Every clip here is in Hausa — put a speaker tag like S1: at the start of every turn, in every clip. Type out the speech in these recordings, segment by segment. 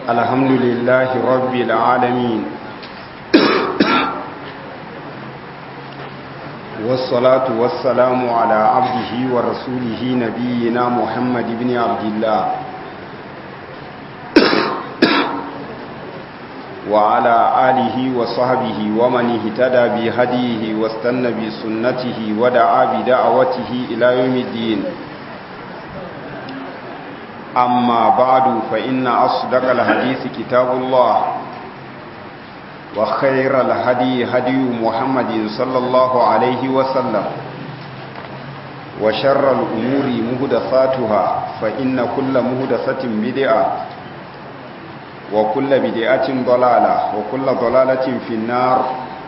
S1: الحمد لله رب العالمين والصلاة والسلام على عبده ورسوله نبينا محمد بن عبد الله وعلى آله وصحبه ومن اهتدى بهديه واستنى بسنته ودعا بدعوته إلى يوم الدين أما بعد فإن أصدق الحديث كتاب الله وخير الهدي هدي محمد صلى الله عليه وسلم وشر الأمور مهدثاتها فإن كل مهدثة بدعة وكل بدعة ضلالة وكل ضلالة في النار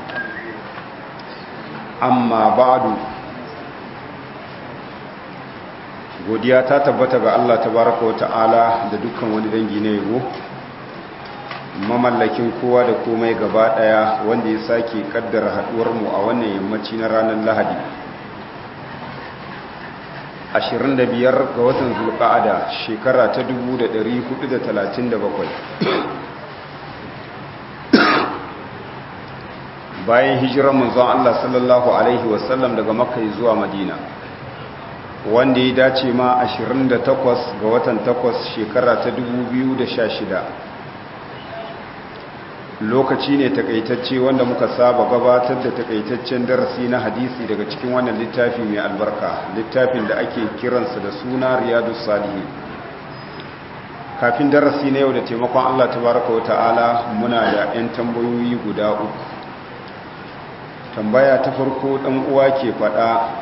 S1: أما بعد godiya ta tabbata ga Allah tabaraka wa ta'ala da dukkan wani dangi na yabo mamallakin kowa da komai gaba daya wanda ya sake kaddara haduwar mu a wannan yammaci na ranar Lahadi 25 ga watan Zulqa'ada shekara ta 1437 bayan hijirar manzon Allah sallallahu alaihi wasallam daga Makka zuwa Madina wanda ya dace ma 28 ga watan 8 shekara ta 2016 lokaci ne takaitacce wanda muka saba gabatar da takaitaccen darasi na hadisi daga cikin wannan littafi mai albarka littafin da ake kiransa da suna Riyadus Salihin kafin darasi na yau da taimakon Allah tabaraka wa ta'ala muna da 'yan tambayoyi guda uku. Tambaya ta farko dan uwa ke faɗa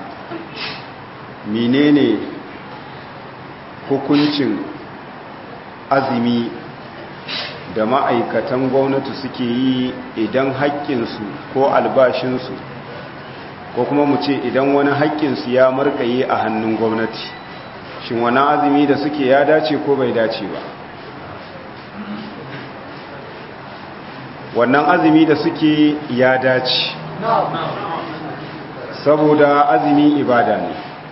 S1: menene hukuncin azumi da ma'aikatan gwamnati suke yi idan haƙƙinsu ko albashinsu ko kuma mu ce idan wani haƙƙinsu ya markaye a hannun gwamnati shin wani azumi da suke ya dace ko bai dace ba wannan azumi da suke ya dace saboda azumi ibada ne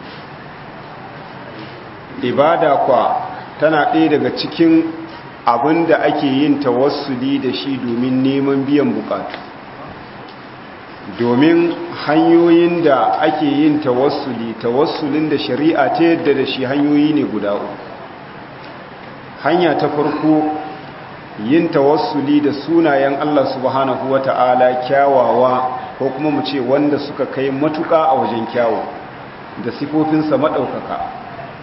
S1: ibada kwa tana ɗaya daga cikin abin da ake yin tawassuli da shi domin neman biyan bukatu domin hanyoyin da ake yin tawassulin da shari'a ta yadda da shi hanyoyi ne guda uku. Hanya ta farko yin tawassuli da sunayen Allah subhanahu wata'ala kyawawa ko kuma mu ce wanda suka kai matuƙa a wajen kyawu da sifofinsa maɗaukaka.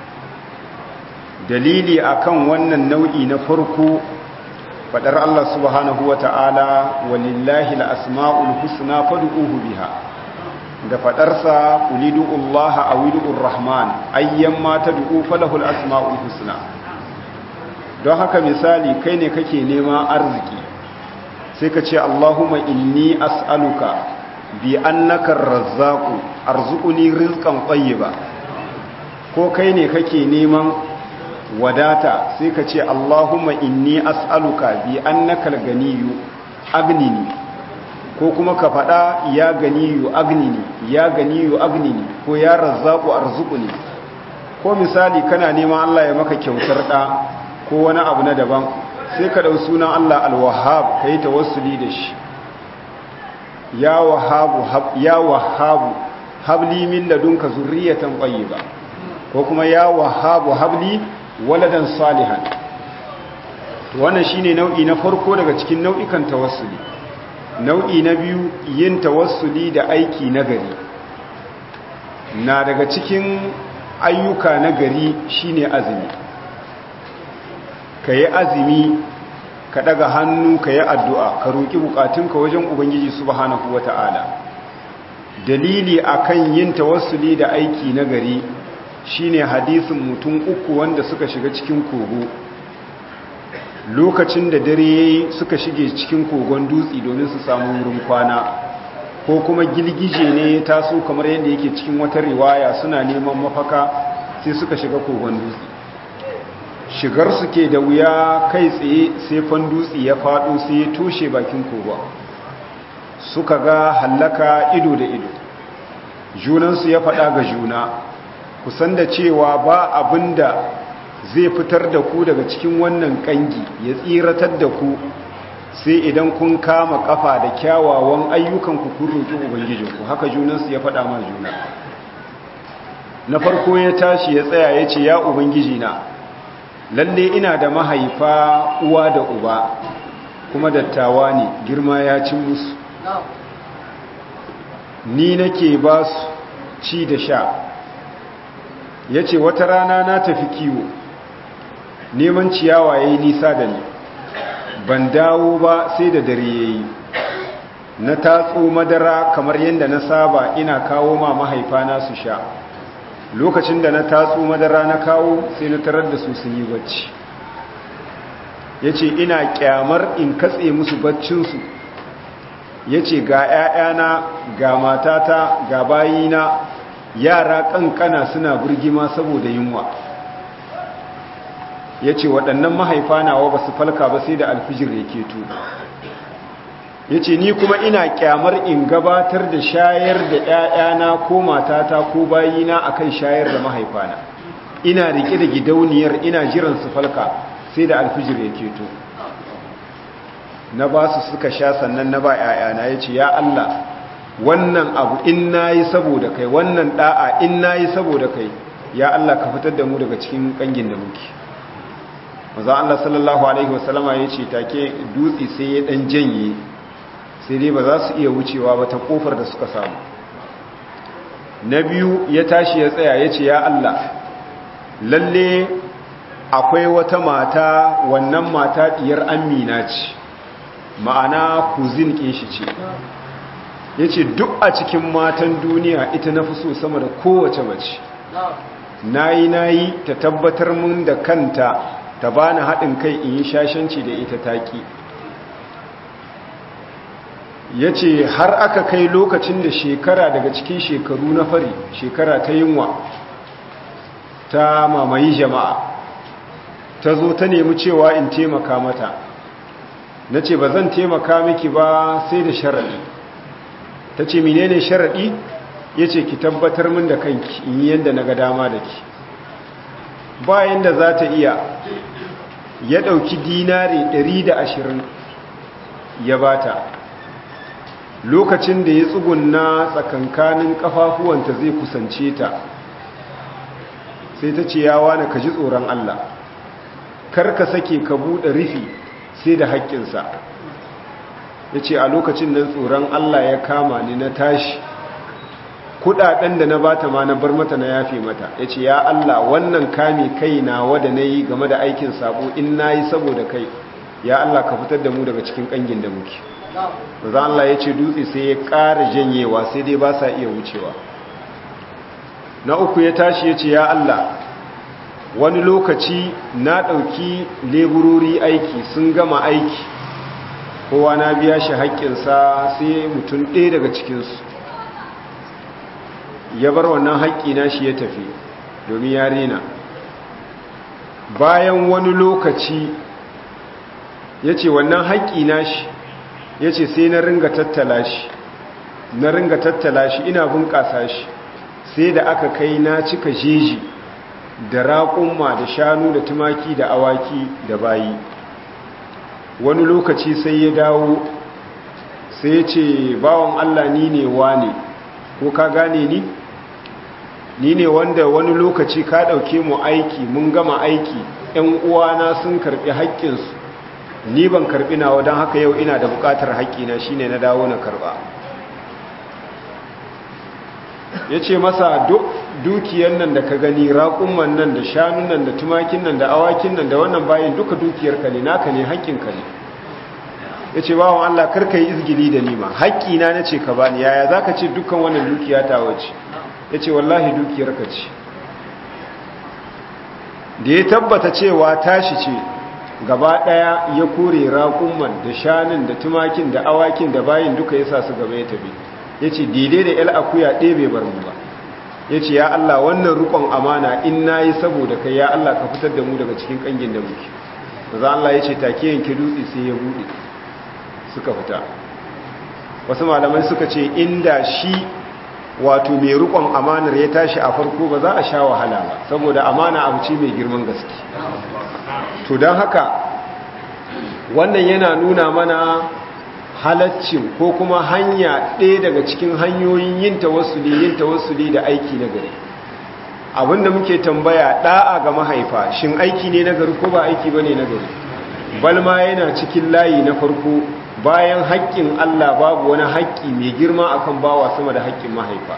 S1: Dalili akan wannan nau'i na farko fadar Allah subhanahu wata'ala walillahi al-asma'ul husna fad'uhu biha da fadarsa ulidu Allah aw ulidu rahman ayyamma tad'u falahu al-asma'ul husna. Don haka misali kai ne kake neman arziki sai ka ce Allahumma inni as'aluka bi annaka ar-razzaqu arzuqni rizqan tayyiba ko kai ne kake neman wadata sai ka ce Allahumma inni as'aluka bi annaka al-ganiyyu agnini ko kuma ka fada ya ganiyyu agnini ya ganiyyu agnini ko ya razzaqu arzuqni ko misali kana neman Allah ya maka kyautar da ko wani abu na daban sai ka dau sunan Allah al-wahhab kai tawassuli da shi ya wahhabu habli min ladunka zurriyatan tayyiba ko kuma ya wahhabu habli waladan salihan. Wannan shine nau'i na farko daga cikin nau'ikan tawassuli. Nau'i na biyu yin tawassuli da aiki nagari na daga cikin ayyuka nagari shine azumi. Kayi azumi ka daga hannu kayi addu'a ka roki bukatunka wajen ubangiji subhanahu wataala. Dalili akan yin tawassuli da aiki nagari shine hadisin mutum uku wanda suka shiga cikin kogo lokacin da dare yayi suka shige cikin kogon dutse domin su samu wurin kwana ko kuma gilgije ne ya taso kamar yadda yake cikin wata riwaya suna neman mafaka sai suka shiga kogon dutse shigar su ke da wuya kai tsaye sai fan dutse ya fado sai ya toshe bakin kogon suka ga hallaka ido da ido junansu ya faɗa ga juna kusan da cewa ba abinda zai fitar da ku daga cikin wannan kangi ya tsiratar da ku sai idan kun kama kafa da kyawawan ayyukanku kun roƙi ubangijinku. Haka junansu ya faɗa ma juna. Na farko ya tashi ya tsaya ya ce, ya ubangiji na, lalle ina da mahaifa uwa da uba kuma dattawa ne, girma ya cin musu, ni nake ba su ci da sha. Ya ce wata rana na tafi kiwo neman ciyawa ya yi nisa da ni, ban dawo ba sai da dare ya yi. Na tatso madara kamar yadda na saba ina kawo ma mahaifana su sha. Lokacin da na tatso madara na kawo sai na tarar da su sun yi bacci. Ya ce ina kyamar in katse musu baccinsu. Ya ce ga 'ya'yana, ga matata, ga bayina, yara kankana suna burgima saboda yunwa. Ya ce waɗannan mahaifa nawa ba su falka ba sai da alfijir ya keto. Ya ce ni kuma ina kyamar in gabatar da shayar da 'ya'yana ko matata ko bayina akan shayar da mahaifana. Ina rike da gidauniyar ina jiran su falka sai da alfijir ya keto. Na ba su suka sha sannan na ba 'ya'yana. Ya ce ya Allah, wannan abu in nayi saboda kai, wannan da'a in nayi saboda kai, ya Allah ka fitar da mu daga cikin kangin da muke. Manzon Allah sallallahu alaihi wasallama ya ce take dutse sai ya dan janye, sai dai ba za su iya wucewa ba ta kofar da suka samu. Na biyu ya tashi ya tsaya ya ce ya Allah, lalle akwai wata mata, wannan mata diyar Amina ce, ma'ana kuzin kinshi ce. Ya ce duk a cikin matan duniya ita na fi so sama da kowace mace. Nayi ta tabbatar mun da kanta ta bani haɗin kai in yi shashanci da ita taƙi. Ya ce har aka kai lokacin da shekara daga cikin shekaru na fari, shekara ta yunwa, ta mamaye jama'a, ta zo ta nemi cewa in taimaka mata. Na ce ba zan taimaka miki ba sai da sharaɗi. Ta ce menene sharaɗi? Ya ce ki tabbatar min da kanki in yi yadda na ga dama da ki. Bayan da za ta iya, ya ɗauki dinari 120 ya bata. Lokacin da ya tsugunna tsakankanin ƙafafuwanta zai kusance ta, sai ta ce ya wani ka ji tsoron Allah, kar ka sake ka buɗe rufi sai da haƙƙinsa. Ya ce a lokacin nan tsoron Allah ya kama ni, na tashi, kudaden da na bata ma na bar mata na yafe mata. Ya ce ya Allah, wannan kame kai na wada na yi game da aikin sabo in na yi saboda kai, ya Allah ka fitar da mu daga cikin ƙangin da muke. Maza Allah ya ce dutse sai ya ƙara janyewa sai dai ba sa iya wucewa. Na uku ya tashi ya ce ya Allah, wani lokaci na ɗauki leburori aiki sun gama aiki, kowa na biya shi haƙƙinsa sai mutum ɗaya daga cikinsu ya bar wannan haƙƙi na shi ya tafi domin ya rena. Bayan wani lokaci ya ce wannan haƙƙi na shi, ya ce sai na ringa tattala shi ina bunƙasa shi, sai da aka kai na cika jeji da raƙumma da shanu da tumaki da awaki da bayi. Wani lokaci sai ya dawo sai ya ce bawan Allah ni ne wane, ko ka gane ni ne wanda wani lokaci ka ɗauke mu aiki mun gama aiki, 'yan uwana sun karɓi haƙƙinsu, ni ban karɓi nawa, don haka yau ina da buƙatar haƙƙina shine na dawo na karɓa. Ya ce masa dukiyar nan da ka gani, raƙumman nan da shanun nan da tumakin nan da awakin nan da wannan bayan duka dukiyarka ne, naka ne, haƙƙinka ne. Ya ce bawan Allah karka yi izgili da nima, haƙƙina na ce ka bani, yaya za ka ce dukkan wannan dukiya ta wace? Ya ce wallahi dukiyarka ce. Da ya tabbata cewa tashi ce, gaba ɗaya ya kore raƙumman da shanun da tumakin da awakin da bayin duka ya sa su gaba ya tafi. Ya ce daidai da yal akuya ɗaya bai bar mu ba. Ya ce ya Allah, wannan rukon amana in na yi saboda kai, ya Allah ka fitar da mu daga cikin ƙangin da muke. Maza Allah ya ce take yanke dutse sai ya buɗe suka fita. Wasu malamai suka ce inda shi wato mai rikon amanar ya tashi a farko ba za a sha wahala ba, saboda amana abu ce mai girman gaske. To don haka wannan yana nuna mana halaccin ko kuma hanya ɗaya daga cikin hanyoyin yin tawassuli da aiki na gari. Abinda muke tambaya da'a ga mahaifa, shin aiki ne na gari ko ba aiki bane na gari? Balma yana cikin layi na farko, bayan haƙƙin Allah babu wani haƙƙi mai girma akan bawa sama da haƙƙin mahaifa.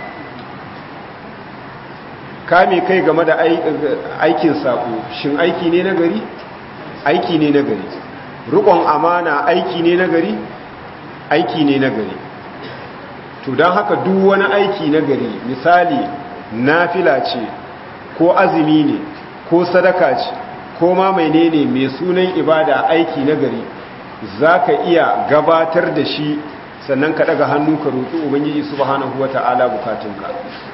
S1: Kame kai game da aikin sako, shin aiki ne na gari? Aiki ne na gari. Riƙon amana aiki ne na gari? Aiki ne na gari. To don haka duk wani aiki na gari, misali nafila ce ko azumi ne ko sadaka ce ko ma menene mai sunan ibada, aiki na gari za ka iya gabatar da shi sannan ka daga hannu ka roƙi ubangiji subhanahu wata'ala bukatunka.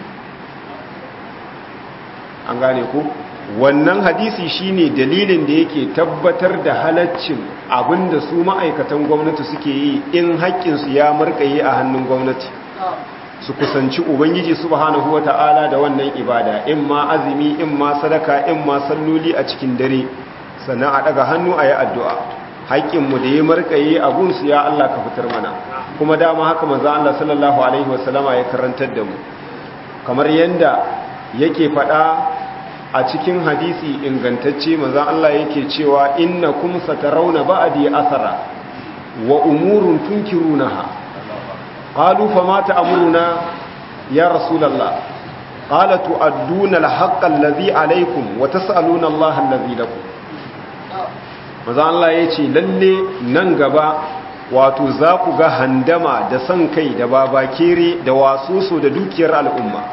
S1: An gane ku? Wannan hadisi shine dalilin da yake tabbatar da halaccin abinda su ma'aikatan gwamnati suke yi in haƙƙinsu ya markaye a hannun gwamnati, su kusanci ubangiji subhanahu wata'ala da wannan ibada, in ma azumi, in ma sadaka, in ma salloli a cikin dare, sannan a daga hannu a yi addu'a. Haƙƙinmu da ya markaye a gunsu, ya Allah ka fitar mana. Kuma dama haka manzo Allah sallallahu alaihi wasallama ya karantar da mu, kamar yanda yake faɗa a cikin hadisi ingantacce, manzo Allah yake cewa innakum satarawna ba'di athara wa umurun tunkirunaha. قالوا فما تأمرنا يا رسول الله؟ قال تؤدون الحق الذي عليكم وتسألون الله الذي لكم. maza Allah ya ce lalle nan gaba wato za ku ga handama da san kai da babakere da wasuso da dukiyar al'umma,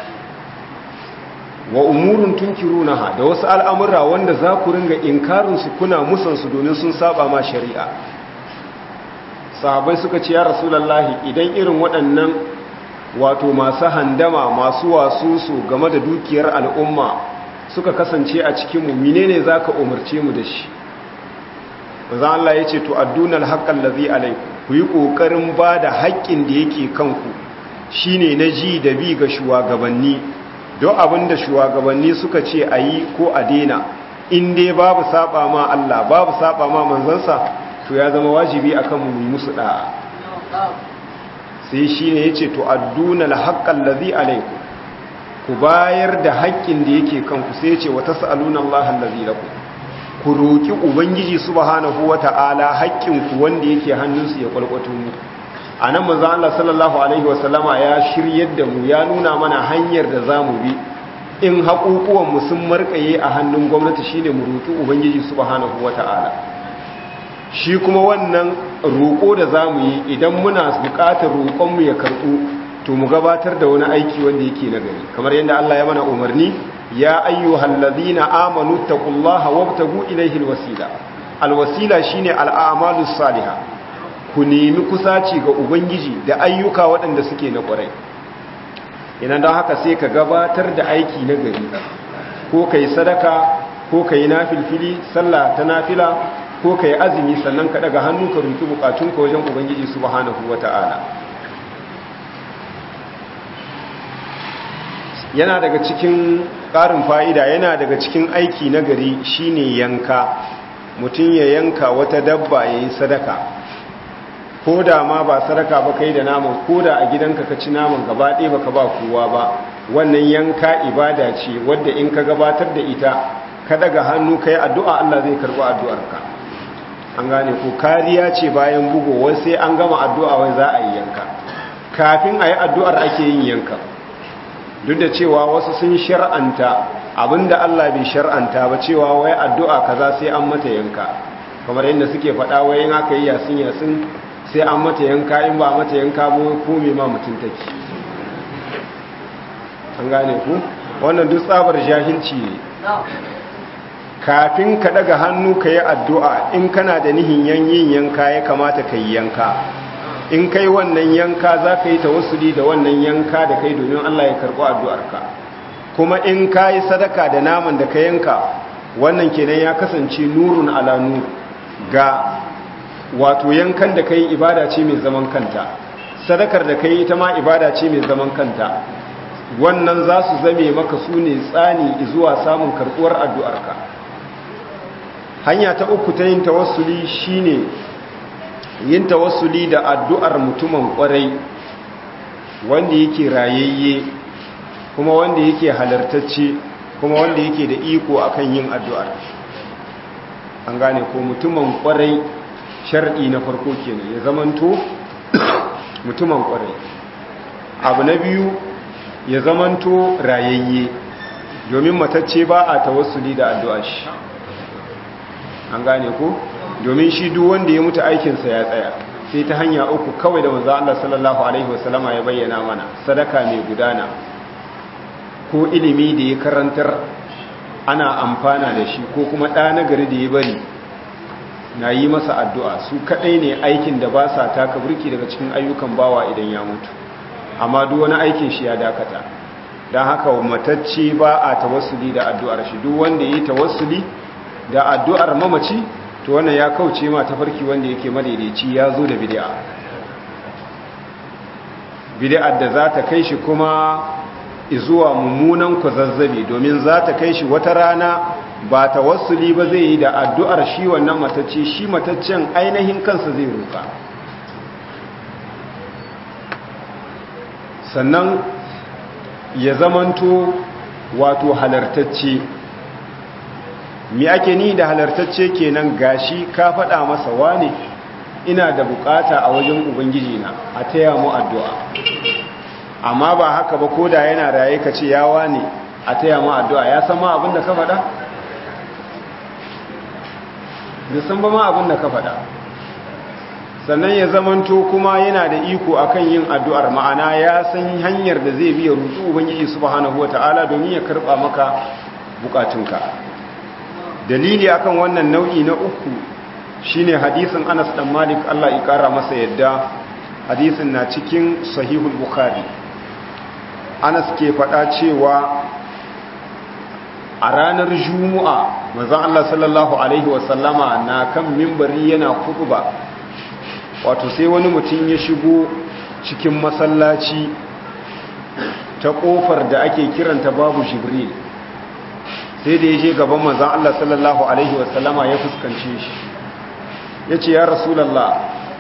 S1: wa umurun tunkirunaha, da wasu al'amura wanda za ku ringa inkarinsu kuna musansu domin sun saba ma shari'a. Sahabai suka ce ya rasulallahi, idan irin waɗannan wato masu handama masu wasusu game da dukiyar al'umma suka kasance a cikinmu, menene za ka umarce mu da shi? Maza Allah ya ce to adduna alhaqqal ladhi alaykum, ku yi ƙoƙarin ba da haƙƙin da yake kanku, shine na ji da bi ga shugabanni. Don abin da shugabanni suka ce a yi ko a daina, in dai babu saba ma Allah babu saba ma manzansa, to ya zama wajibi akan mu musu da'a. Sai shine yace to adduna alhaqqal ladhi alaykum, ku bayar da haƙƙin da yake kanku. Sai yace wa tasaluna Allah allazi lakum, ku roki ubangiji subhanahu wata'ala haƙƙin ku wanda yake hannunsu ya kwalkwato mu. Anan manzo Allah sallallahu alaihi wasallama ya shiryar da mu, ya nuna mana hanyar da zamu bi in haƙuƙuwan mu sun markaye a hannun gwamnati, shine mu roki ubangiji subhanahu wata'ala. Shi kuma wannan roƙo da za mu yi, idan muna buƙatar roƙonmu ya karɓu, to mu gabatar da wani aiki wanda yake na gari, kamar yadda Allah ya mana umarni, ya ayyuhal ladhina amanu taqullaha wabtagu ilayhi alwasila. Alwasila shine al'amalus salihah, ku nemi kusaci ga ubangiji da ayyuka waɗanda suke na ƙwarai. Idan don haka sai ka gabatar da aiki na gari, ko kai sadaka ko kai nafilfili, sallah ta nafila, ko ka yi azumi, sannan ka daga hannu ka roki bukatunka wajen ubangiji subhanahu wata'ala. Yana daga cikin ƙarin fa'ida, yana daga cikin aiki na gari shine yanka. Mutum ya yanka wata dabba ya yi sadaka, ko da ma ba sadaka ba kai da naman, ko da a gidanka ka ci naman gaba ɗaya baka ba kowa ba, wannan yanka ibada ce wadda in ka gabatar da ita ka daga hannu ka yi addu'a, Allah zai karɓi addu'arka. An gane ko kariya ce bayan bugo, wai sai an gama addu'a wai za a yi yanka. Kafin a yi addu'ar ake yin yanka, duk da cewa wasu sun shar'anta abinda Allah bai shar'anta ba, cewa wai addu'a kaza sai an mata yanka, kamar yadda suke faɗa wai in aka yi yasin sai an mata yanka, in ba mata yanka ba ko me ma mutum take. An gane ku wannan duk tsabar jahilci ne. Kafin ka daga hannu ka yi addu'a, in kana da nihin yin yanka ya kamata ka yi yanka. In kai wannan yanka za ka yi tawassuli da wannan yanka da kai domin Allah ya karɓi addu'arka. Kuma in ka yi sadaka da naman da ka yanka, wannan kenan ya kasance nurun ala nur, ga wato yankan da ka yi ibada ce mai zaman kanta. sadakar da kai ita ma ibada ce mai zaman kanta, wannan za su zame maka su ne tsani zuwa samun karɓuwar addu'arka. Hanya ta uku ta yin tawassuli shine yin tawassuli da addu'ar mutumin ƙwarai wanda yake rayayye kuma wanda yake halartacce kuma wanda yake da iko akan yin addu'ar. An gane ko mutumin ƙwarai shar'i na farko kenan ya zamanto mutumin ƙwarai. Abu na biyu ya zamanto rayayye, domin matacce ba a tawassuli da addu'a shi. An gane ko domin shi duk wanda ya mutu aikinsa ya tsaya, sai ta hanya uku kawai da manzo Allah sallallahu alaihi wasallama ya bayyana mana: sadaka mai gudana, ko ilimi da ya karantar ana amfana da shi, ko kuma ɗa na gari da ya bari na yi masa addu'a. Su kaɗai ne aikin da ba sa taka burki daga cikin ayyukan bawa idan ya mutu, amma duk wani aikin shi ya dakata. Don haka matacce ba a tawassuli da addu'ar shi. Duk wanda ya yi tawassuli da addu'ar mamaci, to wannan ya kauce ma tafarki wanda yake madaidaici, ya zo da bid'a. Bid'ar da za ta kai shi kuma zuwa mummunan kwazazzabi, domin za ta kai shi wata rana ba tawassuli ba zai yi da addu'ar shi wannan matacce, shi mataccen ainihin kansa zai roƙa. Sannan ya zamanto wato halartacce. Mi ake ni da halartacce kenan? Gashi ka faɗa masa, wane ina da bukata a wajen ubangiji na, a taya mu addu'a. Amma ba haka ba, ko da yana raye ka ce ya wane a taya mu addu'a, ya san ma abin da ka faɗa? bai san ba ma abin da ka faɗa. Sannan ya zamanto kuma yana da iko akan yin addu'ar, ma'ana ya san hanyar da zai biya rutu ubangiji subhanahu wata'ala domin ya karɓa maka bukatunka. Dalili akan wannan nau'i na uku shine hadisin Anas dan Malik, Allah ya kara masa yadda. Hadisin na cikin Sahihul Bukhari. Anas ke faɗa cewa a ranar Juma'a manzon Allah sallallahu alaihi wasallama na kan minbari yana khutba. Wato sai wani mutum ya shigo cikin masallaci ta kofar da ake kiranta babu Jibril. Sai da ya je gaban manzon Allah sallallahu alaihi wasallama ya fuskance shi, ya ce, ya Rasulallah,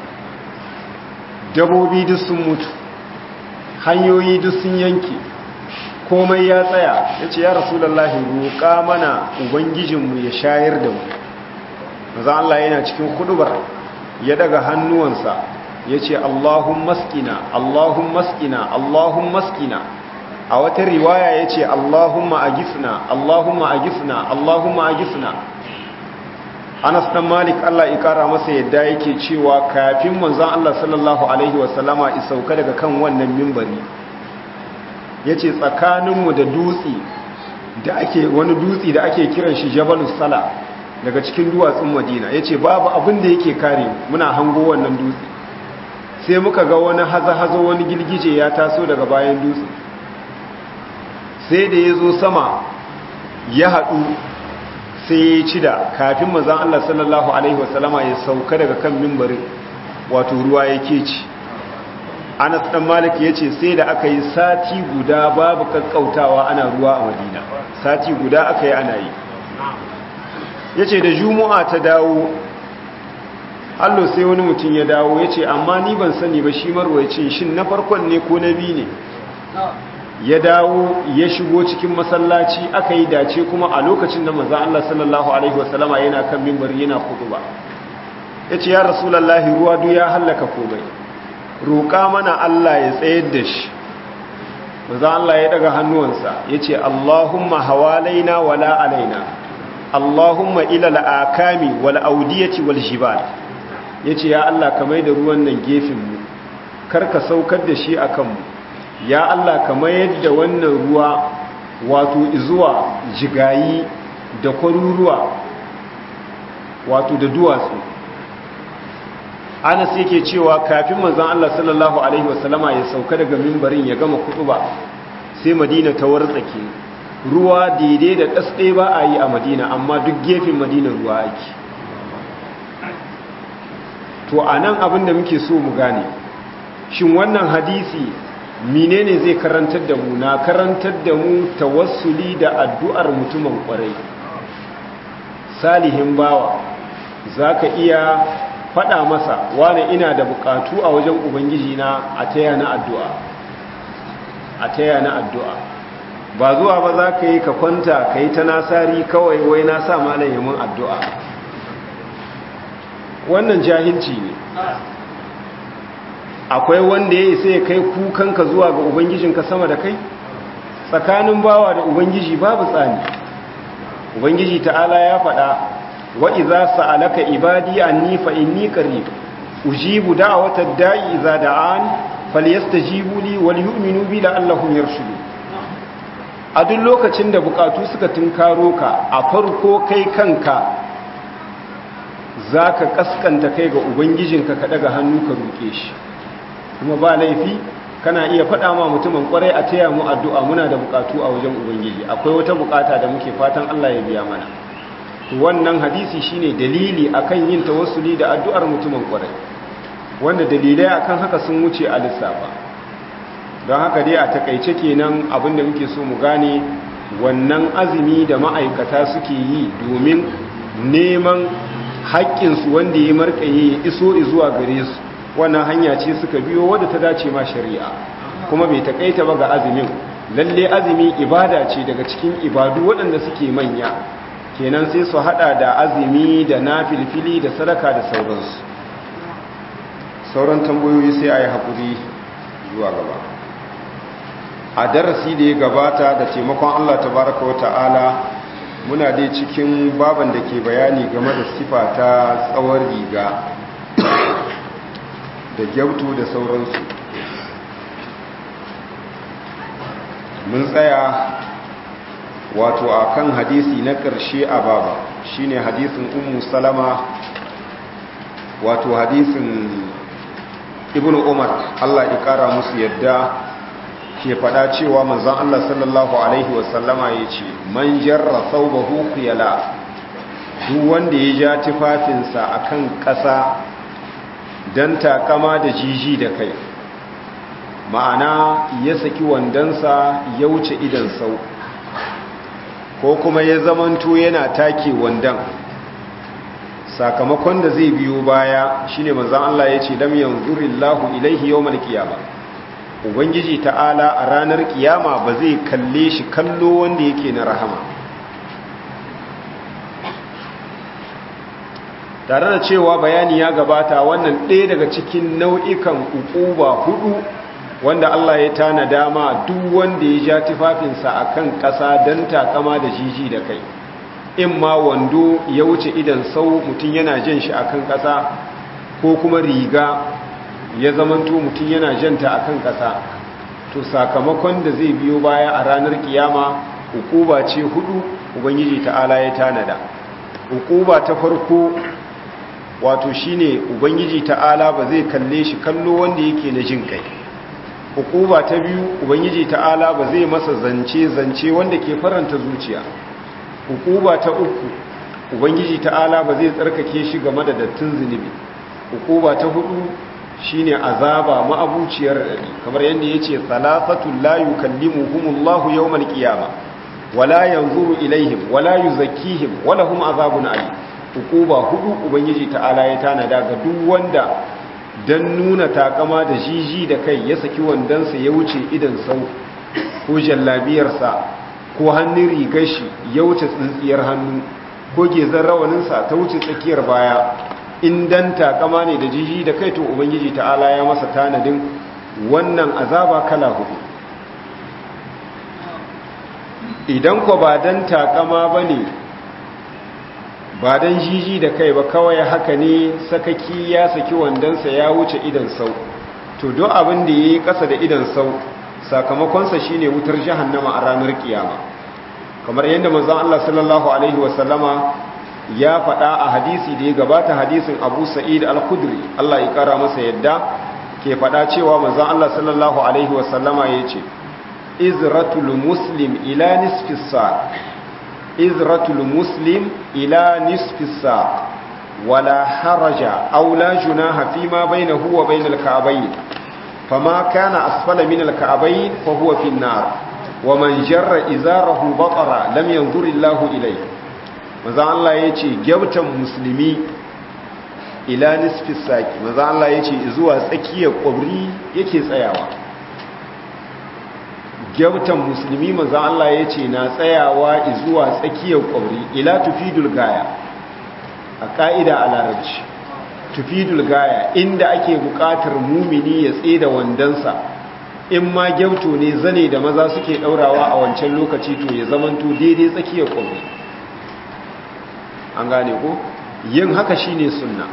S1: dabobi duk sun mutu, hanyoyi duk sun yanke, komai ya tsaya. Ya ce, ya Rasulallah, roƙa mana ubangijinmu ya shayar da mu. manzon Allah yana cikin hudubar ya daga hannuwansa ya ce, Allahumma maskina, Allahumma maskina, Allahumma maskina. A wata riwaya ya ce, Allahumma agifna, Allahumma agifna, Allahumma agifna. Anas dan Malik, Allah ya kara masa yadda, yake cewa kafin manzon Allah sallallahu alaihi wasallama isauka daga kan wannan minbari, yace tsakaninmu da dutse da ake wani dutse da ake kiran shi Jabalus Sala daga cikin duwatsun Madina, yace babu abin da yake kare muna hango wannan dutse. Sai muka ga wani hazo wani girgije ya taso daga bayan dutse, sai da ya zo sama ya haɗu sai ya ci da kafin manzon Allah sallallahu alaihi wasallama ya sauka daga kan minbarin, wato ruwa yake ci. Anas dan Malik yace sai da aka yi sati guda babu kakkautawa ana ruwa a Madina, sati guda aka yi ana yi. Yace da Juma'a ta dawo, allo sai wani mutum ya dawo, yace amma ni ban sani ba shi marwayacin shin na farkon ne ko na biyu ne. Ya dawo ya shigo cikin masallaci, aka yi dace kuma a lokacin da manzon Allah sallallahu alaihi wasallama yana kan minbari yana khutba. Yace, ya Rasulullahi, ruwa duk ya halaka komai, roƙa mana Allah ya tsayar da shi. Manzon Allah ya daga hannuwansa yace, Allahumma hawalaina wala alaina, Allahumma ila al-akami wal awdiyati wal jibal. Yace, ya Allah ka mai da ruwan nan gefen mu, kar ka saukar da shi akan mu. Ya Allah ka mayar da wannan ruwa wato zuwa jigayi da kwaruruwa, wato da duwatsu. Anas yake cewa kafin manzon Allah sallallahu alaihi wasallama ya sauka daga minbarin ya gama kutuba, sai Madina ta wartsake. Ruwa daidai da ɗasɗe ba a yi a Madina, amma duk gefen Madina ruwa ake. To anan abin da muke so mu gane shin wannan hadisi menene zai karantar da mu? Na karantar da mu tawassuli da addu'ar mutumin kwarai, salihin bawa. Zaka iya faɗa masa, wane ina da bukatu a wajen ubangiji na, a taya na addu'a, a taya na addu'a. Ba zuwa ba za ka yi ka kwanta ka yi ta nasari kawai wai na sa malam yamin addu'a. Wannan jahilci ne. Akwai wanda ya isa ya kai kukanka zuwa ga ubangijinka sama da kai? Tsakanin bawa da ubangiji babu tsani. Ubangiji ta'ala ya faɗa, wa iza sa'alaka ibadi anni fa inni qarib ujibu da'watad da'i iza da'an falyastajibu li wal yu'minu bi la'allahum yarshudun. A duk lokacin da bukatu suka tunkaro ka, a farko kai kanka zaka kaskanta kai ga ubangijinka ka daga hannu ka roke shi. Kuma ba laifi kana iya faɗa ma mutumin kwarai a taya mu addu'a, muna da bukatu a wajen ubangiji, akwai wata bukata da muke fatan Allah ya biya mana. Wannan hadisi shine dalili akan yin tawassuli da addu'ar mutumin kwarai, wanda dalilai akan haka sun wuce a lissafa. Don haka dai a takaice kenan abinda muke so mu gane, wannan azumi da ma'aikata suke yi domin neman haƙƙinsu wanda ya marƙaye ya iso zuwa gare su, wannan hanya ce suka biyo wadda ta dace ma shari'a, kuma bai takaita ba ga azumin. Lalle azumi ibada ce daga cikin ibadu waɗanda suke manya, kenan sai su hada da azumi da nafilfili da sadaka da sauransu. Sauran tambayoyi sai a yi haƙuri zuwa gaba. A darasi da ya gabata da taimakon Allah tabaraka wa ta'ala, muna dai cikin baban da ke bayani game da sifa ta tsawon riga da gyautu da sauransu. Mun tsaya wato a kan hadisi na ƙarshe a baba, shine hadisin Ummu Salama, wato hadisin Ibn Umar, Allah ya ƙara musu yadda, ke faɗa cewa manzon Allah sallallahu alaihi wasallama ya ce, man jarra thawbahu khuyala, duk wanda ya ja tufafinsa akan ƙasa dan takama da jiji da kai, ma'ana ya saki wandansa ya wuce idan sau, ko kuma ya zamanto yana take wandan, sakamakon da zai biyo baya shine manzon Allah ya ce, lam yanzurillahu ilaihi yawmal qiyamah, ubangiji ta'ala a ranar kiyama ba zai kalle shi kallo wanda yake na rahama. Tare da cewa bayani ya gabata, wannan ɗaya daga cikin nau'ikan uquba hudu wanda Allah ya tana dama duk wanda ya ja tufafinsa akan ƙasa don takama da jiji da kai, in ma wando ya wuce idan sau mutum yana jan shi akan ƙasa, ko kuma riga ya zamanto mutum yana janta akan ƙasa, to sakamakon da zai biyo baya a ranar kiyama uquba ce hudu ubangiji ta'ala ya tanada. Uquba ta farko wato shine ubangiji ta'ala ba zai kalle shi kallo wanda yake na jin kai. Uquba ta biyu, ubangiji ta'ala ba zai masa zance wanda ke faranta zuciya. Uquba ta uku, ubangiji ta'ala ba zai tsarkake shi game da dattin zunubi. Uquba ta hudu shine azaba ma'abuciyar dadi, kamar yanda yace salafatul la yukallimuhumullahu yawmal qiyamah wala yanzuru ilaihim wala yuzakkihim wala hum azabun alim. Uquba hudu ubangiji ta'ala ya tanada ga duk wanda dan nuna takama da jiji da kai ya saki wandansa ya wuce idan sau, ko jallabiyarsa, ko hannun rigar shi ya wuce tsintsiyar hannu, ko gezar rawaninsa ta wuce tsakiyar baya, in dan takama ne da jiji da kai, to ubangiji ta'ala ya masa tanadin wannan azaba kala hudu. Idan ko ba dan takama bane, ba dan jiji da kai ba, kawai haka ne sakaki ya saki wandansa ya wuce idan sau, to don abin da yayi kasa da idan sau sakamakonsa shine wutar jahannama a ranar kiyama, kamar yadda manzon Allah sallallahu alaihi wasallama ya faɗa a hadisi da ya gabata, hadisin Abu Sa'id al-Khudri, Allah ya kara masa yadda, ke faɗa cewa manzon Allah sallallahu alaihi wasallama yace, izratul muslim ila nisfi sa', izratul muslim ila nisfi sa', wala haraja aw la junaha fima bainahu wa bainal ka'bayn, fama kana asfala min al-ka'bayn fa huwa fi an-nar wa man jarra izarahu batara lam yanzur Allahu ilayhi manzo Allah yace gyautan musulmi ila nisfi saki manzo Allah yace zuwa tsakiyar kwabri yake tsayawa. Gyautan musulmi manzo Allah yace na tsayawa zuwa tsakiyar kwabri ila tufidul gaya a ka'ida a larabci tufidul gaya inda ake buƙatar mumini ya tseda wandansa in ma gyauto ne zane da maza suke daurawa a wancan lokaci to ya zamanto daidai tsakiyar kwabri. An gane ko yin haka shine sunna.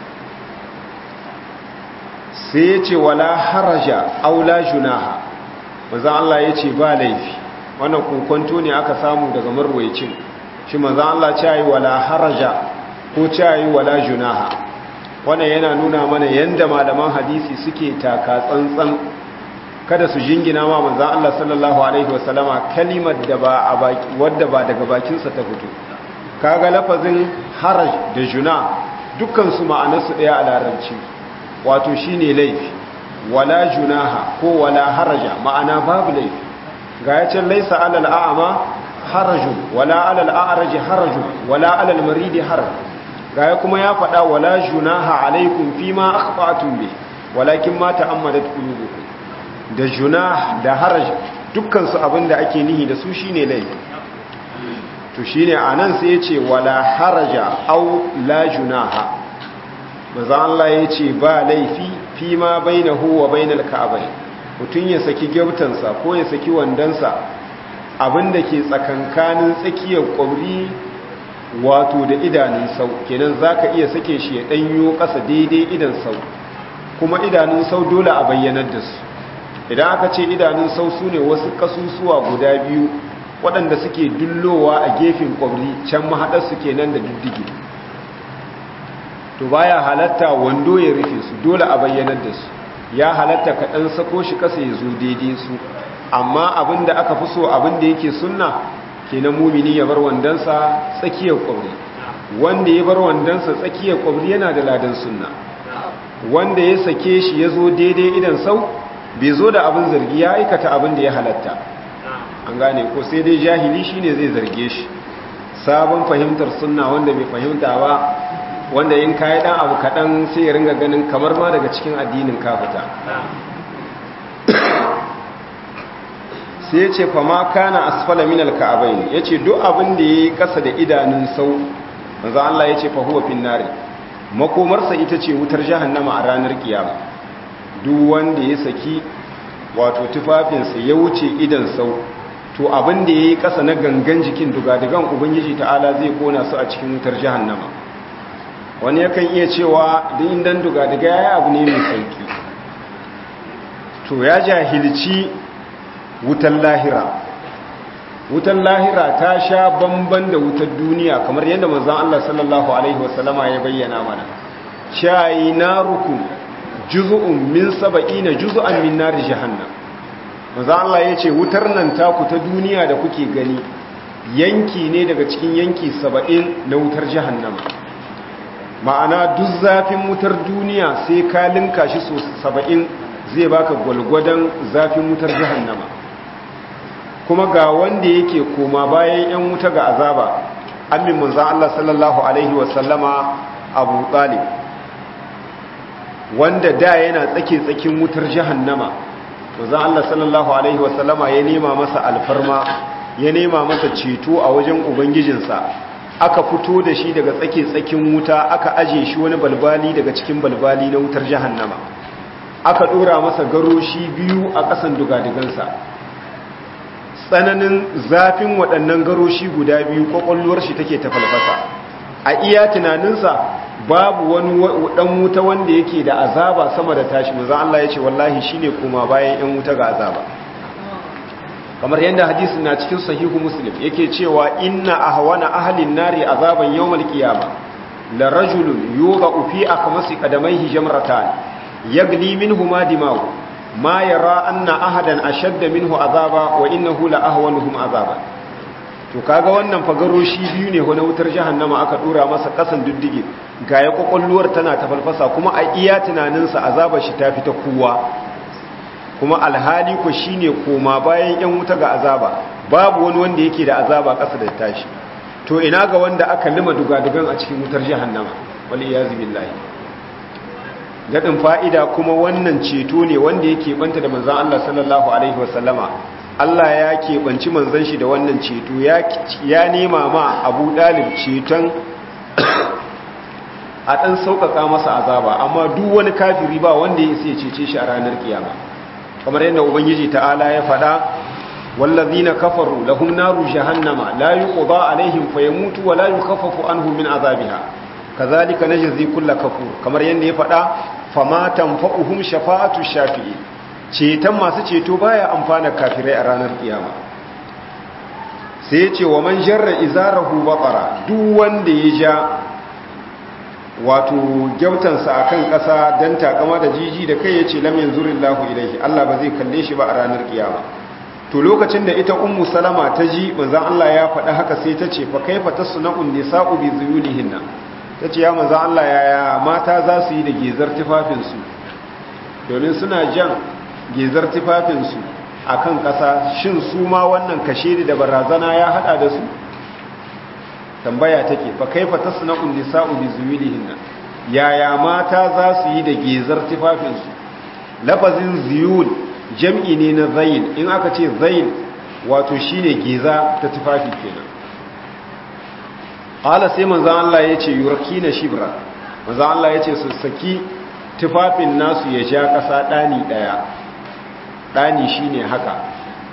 S1: Sai ya ce wala haraja aula junaha manzan Allah ya ce ba laifi wannan kokonto ne aka samu daga marwaicin shi manzan Allah ce wala haraja ko ce wala junaha wannan yana nuna mana yanda malaman hadisi suke taka tsantsan kada su jingina ma manzan Allah sallallahu alaihi wasallama kalimar da ba a baki wadda ba daga bakinsa ta fito. Kaga lafazin haraj da juna dukkan su ma'anarsu ɗaya a larabci wato shine laifi wala junaha ko wala haraja ma'ana babu laifi ga yacin laisa alal a'ama harajun wala alal a'raji harajun wala alal maridi haraj ga kuma ya faɗa wala junaha alaikum fima akhfatum bi walakin ma ta'ammadat qulubukum da junah da haraj dukkan su abinda ake nihi da su shine laifi to shine anan sai yace wala haraja au la junaha maza Allah ya ce ba laifi fi ma bainahu wa bainal ka'bayn mutun ya saki gyautansa ko ya saki wandansa abinda ke tsakankanin tsakiyar kwabri wato da idanun sau kenan zaka iya sake shi ya danyo kasa daidai idan sau kuma idanun sau dole a bayyanar da su idan aka ce idanun sau sune wasu kasusuwa guda biyu waɗanda suke dullowa a gefen kwabri can mahadar su kenan da diddige to baya halatta wando ya rufe su dole a bayyanar da su ya halatta ka dan sako shi kasa ya zo daidai su amma abinda aka fi so abinda yake sunna kenan mumini ya bar wandansa tsakiyar kwabri wanda ya bar wandansa tsakiyar kwabri yana da ladan sunna wanda ya sake shi ya zo daidai idan sau bai zo da abin zargi ya aikata abin da ya halatta an gane ko sai dai jahili shine zai zarge shi sabon fahimtar sunna wanda bai fahimta ba wanda in kayi dan abu kaɗan sai ya ringa ganin kamar ma daga cikin addinin kafita sai ya ce fama kana asfala min alka'abain ya ce duk abin da ya yi ƙasa da idanun sau manzo Allah ya ce fa huwa fin nari makomarsa ita ce wutar jahannama a ranar kiyama duk wanda ya saki wato tufafinsa ya wuce idan sau to abin da ya yi ƙasa na gangan jikin dugadugan ubangiji ta'ala zai kona su a cikin wutar jahannama. Wani yakan iya cewa duk indan dugaduga ya yi abu ne mai sauki to ya jahilci wutan lahira. Wutan lahira ta sha bamban da wutar duniya kamar yadda manzon Allah sallallahu alaihi wasallama ya bayyana mana shayi narukum juz'un min 70 juz'an min nar jahannam. Manzon Allah ya ce wutar nan taku ta duniya da kuke gani yanki ne daga cikin yanki 70 na wutar jahannama. Ma'ana duk zafin wutar duniya sai ka linka shi so 70 zai baka gwalgwadon zafin wutar jahannama. Kuma ga wanda yake koma bayan yan wuta ga azaba amin manzon Allah sallallahu alaihi wasallama Abu Talib wanda da yana tsakin wutar jahannama manzon Allah sallallahu alaihi wasallama ya nema masa alfarma ya nema masa ceto a wajen ubangijinsa aka fito da shi daga tsakin wuta aka aje shi wani balbali daga cikin balbali na wutar jahannama aka dora masa garoshi biyu a ƙasan dugadigansa. Tsananin zafin waɗannan garoshi guda biyu ƙwaƙwalwar shi take ta falfasa a iya tunaninsa babu wani ɗan wuta wanda yake da azaba sama da tashi manzo Allah ya ce wallahi shine kuma bayan ‘yan wuta ga azaba kamar yadda hadisin na cikin sahihu muslim yake cewa inna ahwana ahlin nari azaban yawmal qiyama la rajulun yugha'u fi akmasi qadamayhi jamratan yagli minhuma dimagu ma yara anna ahadan ashadda minhu azaba wa innahu la ahwanuhum azaba to kaga wannan fagaro shi biyu ne na wutar jahannama aka dora masa kasan diddige ga ya kokolluwar tana ta falfasa kuma a iya tunaninsa azabar shi ta fita kowa kuma alhali ko shine koma bayan yan wuta ga azaba babu wani wanda yake da azaba ƙasa da tashi to ina ga wanda aka lima dugadugan a cikin wutar jahannama wal iyazu billahi. Gadin fa'ida kuma wannan ceto ne wanda yake banta da manzon Allah sallallahu alaihi wasallama. Allah ya keɓanci manzon shi da wannan ceto ya nema ma Abu Dalib ceton a ɗan sauƙaƙa masa azaba, amma duk wani kafiri ba wanda ya sai cece shi a ranar kiyama, kamar yadda ubangiji ta'ala ya faɗa wallazina kafaru lahum naru jahannama la yuqda alaihim fayamutu wa la yukhaffafu anhum min azabiha kazalika najzi kull kafur, kamar yadda ya faɗa fama tanfa'uhum shafa'atu shafi'i, ceton masu ceto baya amfana kafirai a ranar kiyama. sai ya ce wa man jarra izarahu baqara, duk wanda ya ja wato gyautansa a kan ƙasa don takama da jiji da kai ya ce lam yanzurillahu ilaihi, Allah ba zai kalle shi ba a ranar kiyama. To lokacin da ita ummu salama ta ji manzon Allah ya faɗa haka sai ta ce fa kaifa tasna'un nisa'u bi zuyulihinna, ta ce ya manzon Allah yaya mata za su yi da gezar tufafinsu, domin suna jan gezar tufafinsu a kan ƙasa, shin su ma wannan kashe da barazana ya haɗa da su? Tambaya take fa kaifa tasna'un nisa'u bi zuyulihinna, yaya mata za su yi da gezar tufafinsu. Lafazin ziyul jam'i ne na zayil, in aka ce zayil wato shine geza ta tufafi kenan. Qala sai manzon Allah yace yurkina shibra, manzon Allah yace su saki tufafin nasu ya ja kasa dani daya, dani shine haka.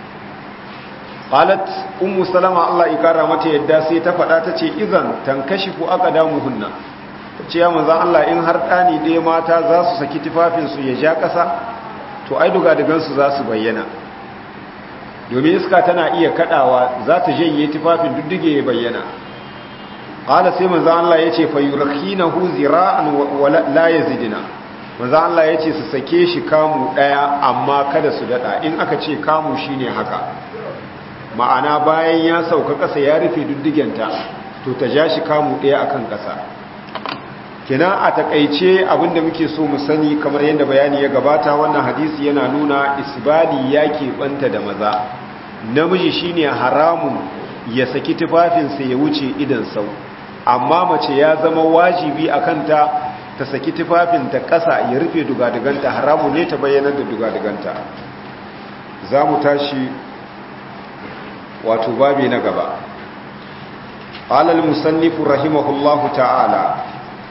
S1: Qalat ummu salama Allah ikara mata yadda sai ta faɗa tace idan tankashifu aqdamuhunna, tace ya manzon Allah in har dani ɗaya mata za su saki tufafin su ya ja ƙasa, to ai dugadugan su za su bayyana, domin iska tana iya kadawa za ta janye tufafin duddige ya bayyana. Qala sai manzon Allah yace fayurkhinahu zira'an wa la yazidna, manzon Allah yace su sake shi kamu daya amma kada su dada, in aka ce kamu shine haka, ma'ana bayan ya sauka ƙasa ya rufe duddigenta to ta ja shi kamu ɗaya akan ƙasa. Kina a takaice abinda muke so mu sani, kamar yadda bayani ya gabata, wannan hadisi yana nuna isbali ya keɓanta da maza. Namiji shine haramun ya saki tufafinsa ya wuce idan sau, amma mace ya zama wajibi a kanta ta saki tufafinta ƙasa ya rufe dugaduganta, haramun ne ta bayyanar da dugaduganta. Za mu tashi wato babi na gaba. Alal musannifu rahimahullahu ta'ala,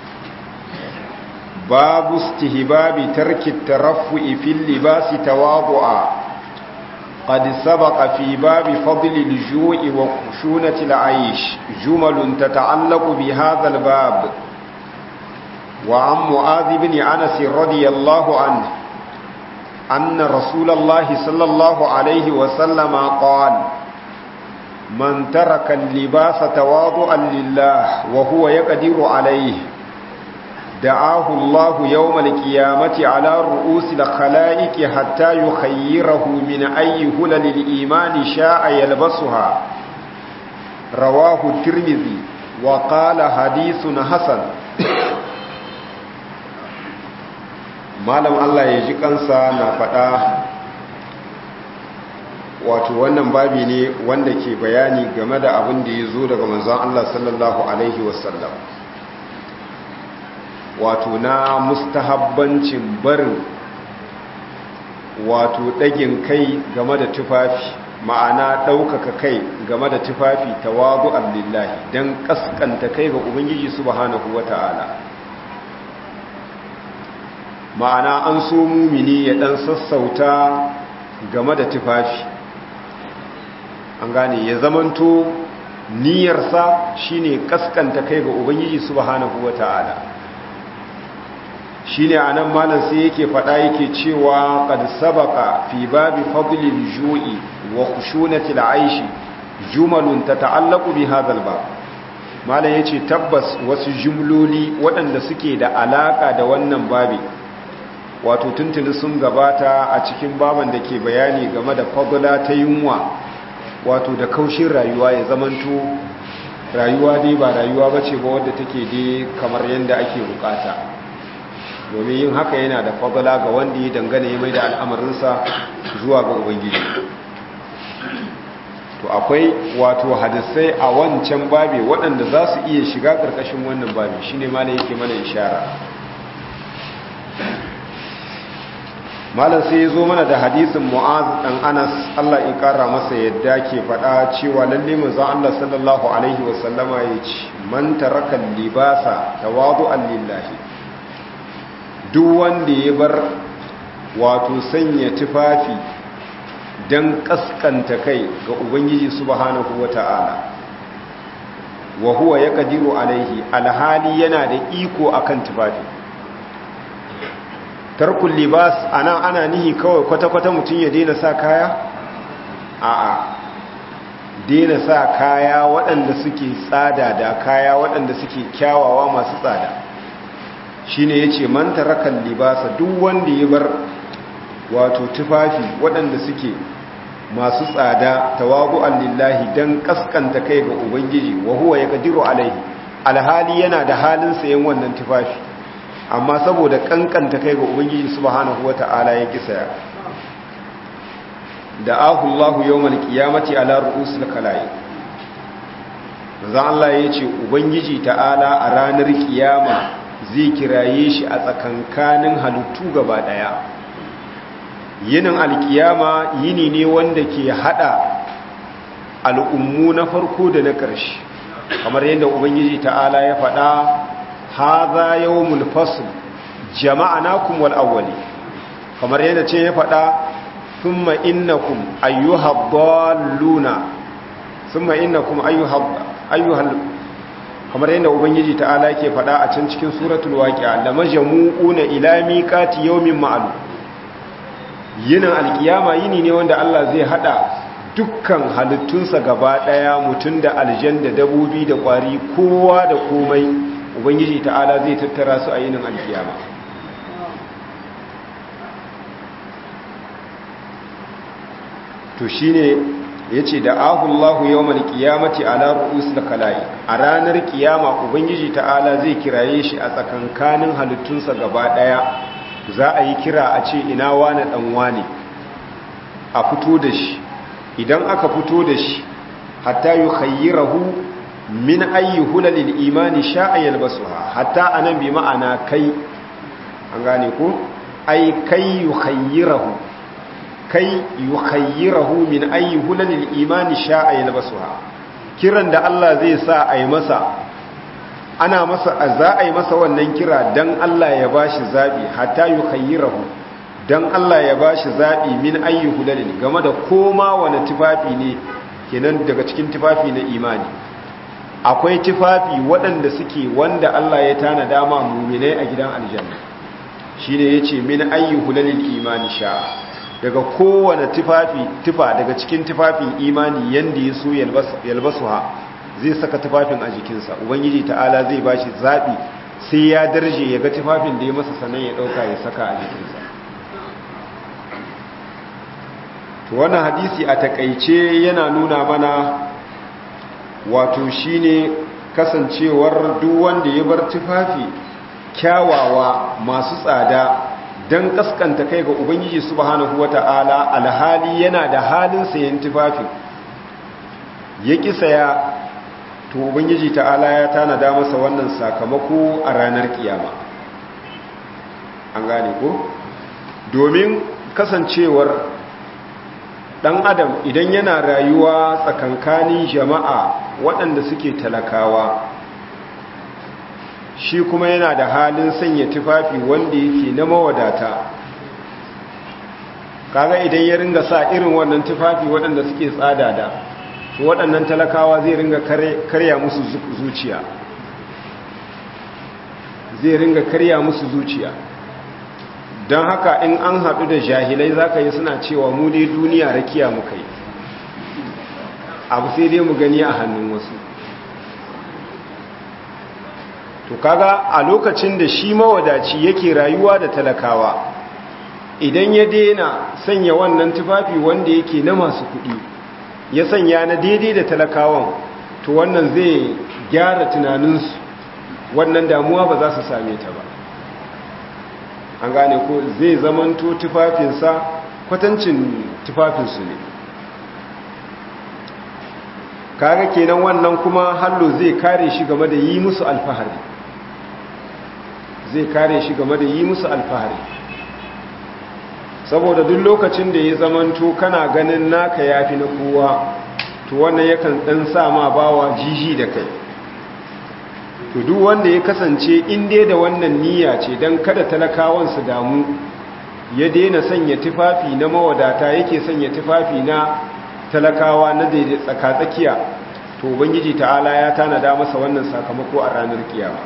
S1: babu istihbabi tarki taraffu'i fil libasi tawadu'a, qad sabaqa fi babi fadli al-ju'i wa khushunati al-'aysh jumalun tata'allaqu bi hadha al-bab. Wa an Mu'adh ibn Anas radiyallahu anhu anna Rasulullahi sallallahu alayhi wa sallama qala من ترك اللباس تواضعا لله وهو يقدر عليه دعاه الله يوم القيامة على رؤوس الخلائق حتى يخيره من أي هلل الإيمان شاء يلبسها. رواه الترمذي وقال حديث حسن. malam Allah ya ji kansa na faɗa, wato wannan babi ne wanda ke bayani game da abin da ya zo daga manzon Allah sallallahu alaihi wasallam, wato na mustahabbancin barin wato ɗagin kai game da tufafi, ma'ana ɗaukaka kai game da tufafi tawadu'an lillahi, don ƙasƙanta kai ga Ubangiji subhanahu wata'ala. Ma'ana an so mumini ya ɗan sassauta game da tufafi, an gane, ya zamanto niyyarsa shine kaskanta kai ga Ubangiji subhanahu wata'ala. Shine anan malam sai yake fada yake cewa qad sabaqa fi babi fadli al-ju'i wa khushunati al-'aish jumalun tata'allaqu bi hadha al-bab. Malam yace tabbas wasu jumloli waɗanda suke da alaka da wannan babi, wato tuntuni sun gabata a cikin baban da ke bayani game da fadla ta yunwa, wato da kaushin rayuwa, ya zamanto rayuwa dai ba rayuwa bace ba wadda take dai kamar yadda ake bukata. domin yin haka yana da fadala ga wanda ya dangane ya mai da al'amarinsa zuwa ga ubangiji. to akwai wato hadisai a wancan babi waɗanda za su iya shiga ƙarƙashin wannan babi shine ma yake mana ishara. malam sai ya zo mana da hadisin Mu'az dan Anas Allah ya kara masa yadda ke faɗa cewa lalle manzon Allah sallallahu alaihi wasallama ya ce man taraka libasa tawadu'an lillahi, duk wanda ya bar wato sanya tufafi dan kaskanta kai ga ubangiji subhanahu wata'ala wa huwa yaqdiru alaihi, alhali yana da iko akan tufafi. tarkul libas ana nihi kawai kwata-kwata mutum ya daina sa kaya? a'a, daina sa kaya waɗanda suke tsada da kaya waɗanda suke kyawawa masu tsada shine yace man tarakal libasa, duk wanda ya bar wato tufafi waɗanda suke masu tsada tawadu'an lillahi dan kaskanta kai ga ubangiji wa huwa yaqdiru alaihi, alhali yana da halin sayen wannan tufafi amma saboda kankanta kai ga ubangiji subhanahu wata'ala ya kisaya da ahullahu yawmal qiyamati ala ru'usil khalaiq. manzo Allah yace ubangiji ta'ala a ranar kiyama zai kiraye shi a tsakankanin halittu gaba daya. yinin alkiyama yini ne wanda ke hada al'ummu na farko da na ƙarshe, kamar yadda ubangiji ta'ala ya faɗa haza yawmul fasl jama'anakum wal awwali, kamar yadda ce ya faɗa thumma innakum ayyuhad dalluna thumma innakum ayyuhal, kamar yadda ubangiji ta'ala yake faɗa a can cikin suratul waqi'a lamajmu'una ila miqati yawmin ma'lum. yinin alkiyama yini ne wanda Allah zai hada dukkan halittunsa gaba daya, mutun da aljan da dabobi da kwari kowa da komai ubangiji ta'ala zai tattara su a yinin alkiyama. to shine yace da ahullahu yawmal qiyamati ala ru'usil khalaiq, a ranar kiyama ubangiji ta'ala zai kiraye shi a tsakankanin halittunsa gaba daya. za a yi kira a ce ina wane dan wane, a fito da shi. idan aka fito da shi hatta yukhayyirahu min ayi hulalil imani sha'a yalbasuha, hatta anan bi ma'ana kai, an gane ko ai kai yukhayyirahu min ayi hulalil imani sha'a yalbasuha. kiran da Allah zai sa a yi masa, ana masa za a yi masa wannan kira dan Allah ya bashi zabi, hatta yukhayyirahu, dan Allah ya bashi zabi min ayi hulalil, game da koma wani tufafi ne kenan daga cikin tufafi na imani. akwai tufafi waɗanda suke wanda Allah ya tana dama muminai a gidan aljanna, shi ne ya ce min ayyu hulalil imani sha, daga kowane tufa daga cikin tufafin imani yanda ya so yalbasuha, zai saka tufafin a jikinsa. ubangiji ta'ala zai ba shi zaɓi sai ya darje ya ga tufafin da ya masa sannan ya ɗauka ya saka a jikinsa. to wannan hadisi a takaice yana nuna mana wato shine kasancewar duk wanda ya bar tufafi kyawawa masu tsada dan kaskanta kai ga ubangiji subhanahu wata'ala, alhali yana da halin sayen tufafi ya ki saya, to ubangiji ta'ala ya tanada masa wannan sakamako a ranar kiyama. an gane ko? domin kasancewar dan adam idan yana rayuwa tsakankanin jama'a waɗanda suke talakawa, shi kuma yana da halin sanya tufafi wanda yake na mawadata, kaga idan ya ringa sa irin wannan tufafi waɗanda suke tsada da to waɗannan talakawa zai ringa karya musu zuciya, don haka in an haɗu da jahilai za ka yi suna cewa mu dai duniya rakiya muka yi, abu sai dai mu gani a hannun wasu. to kaga a lokacin da shi mawadaci yake rayuwa da talakawa, idan ya daina sanya wannan tufafi wanda yake na masu kuɗi, ya sanya na daidai da talakawan, to wannan zai gyara tunaninsu, wannan damuwa ba za su same ta ba. an gane ko zai zamanto tufafinsa kwatancin tufafinsu ne. kaga kenan wannan kuma hallo zai kare shi game da yi musu alfahari, zai kare shi game da yi musu alfahari, saboda duk lokacin da ya zamanto kana ganin naka yafi na kowa to wannan yakan dan sa ma bawa jiji da kai. to duk wanda ya kasance in dai da wannan niyya ce dan kada talakawan su damu, ya daina sanya tufafi na mawadata yake sanya tufafi na talakawa na daidai tsakatsakiya, to ubangiji ta'ala ya tanada masa wannan sakamako a ranar kiyama.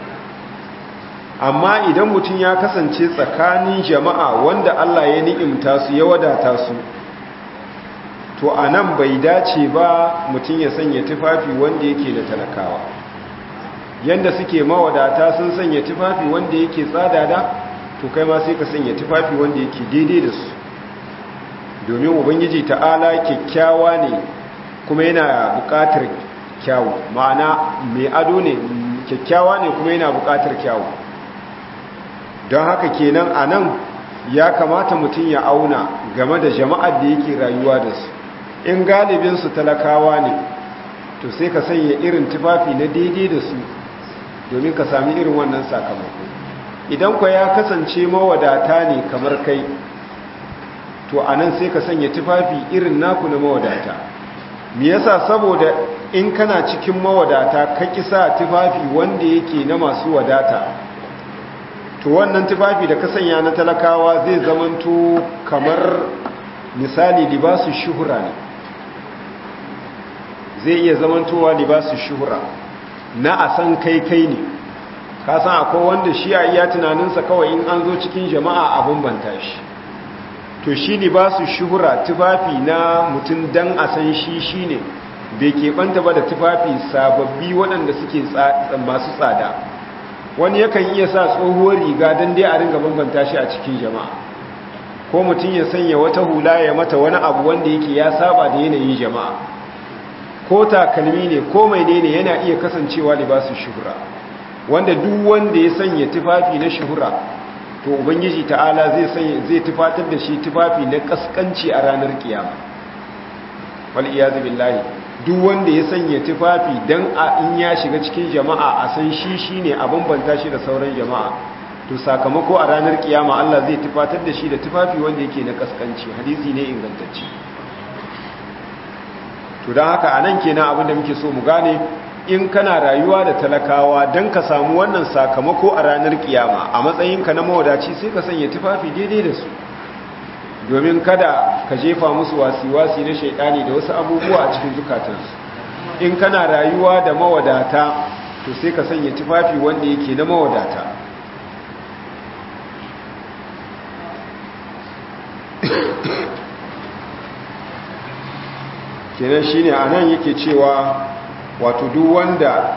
S1: amma idan mutum ya kasance tsakanin jama'a wanda Allah ya ni'imta su ya wadata su, to anan bai dace ba mutum ya sanya tufafi wanda yake da talakawa. yanda suke mawadata sun sanya tufafi wanda yake tsadada, to kai ma sai ka sanya tufafi wanda yake daidai da su, domin ubangiji ta'ala kyakkyawa ne kuma yana buƙatar kyawu, ma'ana mai ado ne, kyakkyawa ne kuma yana buƙatar kyawu. don haka kenan a nan ya kamata mutum ya auna game da jama'ar da yake rayuwa da su. in galibinsu talakawa ne, to sai ka sanya irin tufafi na daidai da su domin ka sami irin wannan sakamako. idan kwa ya kasance mawadata ne kamar kai, to a nan sai ka sanya tufafi irin naku na mawadata. me yasa? saboda in kana cikin mawadata ka kisa tufafi wanda yake na masu wadata, to wannan tufafi da ka sanya na talakawa zai zamanto kamar misali libasu shuhura ne, zai iya zamantowa libasu shuhura na a san kai ne. ka san akwai wanda shi a iya tunaninsa kawai in an zo cikin jama'a a bambanta shi, to shi libasu shuhura tufafi na mutum dan a san shi ne, bai keɓanta ba da tufafi sababbi waɗanda suke masu tsada. wani yakan iya sa tsohuwar riga don dai a ringa bambanta shi a cikin jama'a, ko mutum ya sanya wata hula ya mata wani abu wanda yake ya saba da yanayin jama'a, ko takalmi ne ko mai ne yana iya kasancewa libasu shuhura, wanda duk wanda ya sanya tufafi na shuhura, to ubangiji ta'ala zai tufatar da shi tufafi na kaskanci a ranar kiyama. wal iyaz billahi, duk wanda ya sanya tufafi dan in ya shiga cikin jama'a a san shi ne a bambanta shi da sauran jama'a, to sakamako a ranar kiyama Allah zai tufatar da shi da tufafi wanda yake na kaskanci. hadisi ne ingantacce. to dan haka anan kenan abin da muke so mu gane, in kana rayuwa da talakawa dan ka samu wannan sakamako a ranar kiyama, a matsayinka na mawadaci sai ka sanya tufafi daidai da su, domin kada ka jefa musu wasi-wasi na shaidani da wasu abubuwa a cikin zukatansu. in kana rayuwa da mawadata, to sai ka sanya tufafi wanda yake na mawadata. kenan shine anan yake cewa wato duk wanda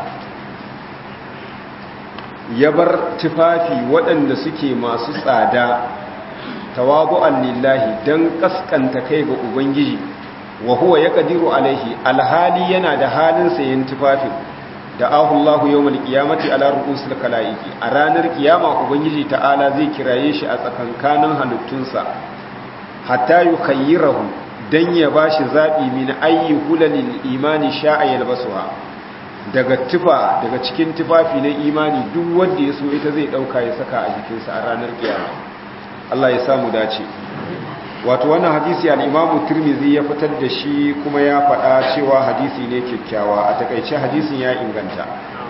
S1: ya bar tufafi waɗanda suke masu tsada tawadu'an lillahi dan kaskanta kai ga ubangiji, wa huwa yaqdiru alaihi, alhali yana da halin sayen tufafin, da ahullahu yawmal qiyamati ala ru'usil kalaiki, a ranar kiyama ubangiji ta'ala zai kiraye shi a tsakankanin halittunsa, hatta yukhayyirahu, dan ya bashi zabi min ayyi hulalil imani sha'a yalbasuha, daga cikin tufafi na imani duk wanda ya so ita zai dauka ya saka a jikinsa a ranar kiyama. Allah ya samu dace. wato wannan hadisi al-Imam Tirmidhi ya fitar da shi kuma ya faɗa cewa hadisi ne kyakkyawa, a takeice hadisin ya inganta.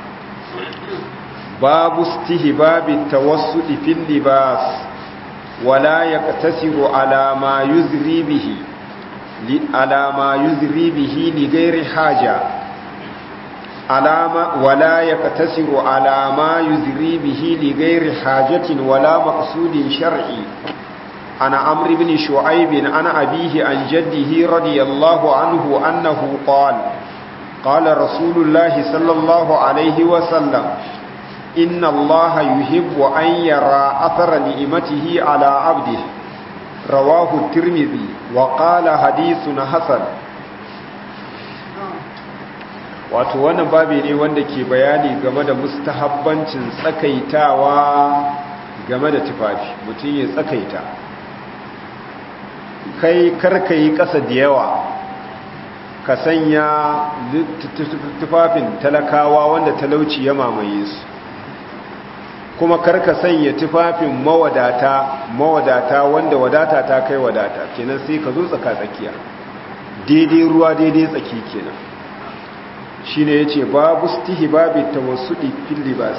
S1: babu istihbabi tawassudi fil libas wala yaqtasiru ala ma yuzri bihi li ghairi haja, ولا يقتصر على ما يزري به لغير حاجة ولا مقصود شرعي. عن عمرو بن شعيب عن أبيه عن جده رضي الله عنه أنه قال رسول الله صلى الله عليه وسلم: إن الله يحب أن يرى أثر نعمته على عبده. رواه الترمذي وقال حديث حسن. wato wannan babi ne wanda ke bayani game da mustahabbancin tsakaitawa game da tufafi mutum ya tsakaita kai karka yi ƙasa da yawa ka sanya tufafin talakawa wanda talauci ya mamaye su kuma karka sanya tufafin mawadata wanda wadata ta kai wadata kenan sai ka zo tsaka-tsakiya daidai ruwa daidai tsaki kenan shine yace babu istihbabi tawassudi fil libas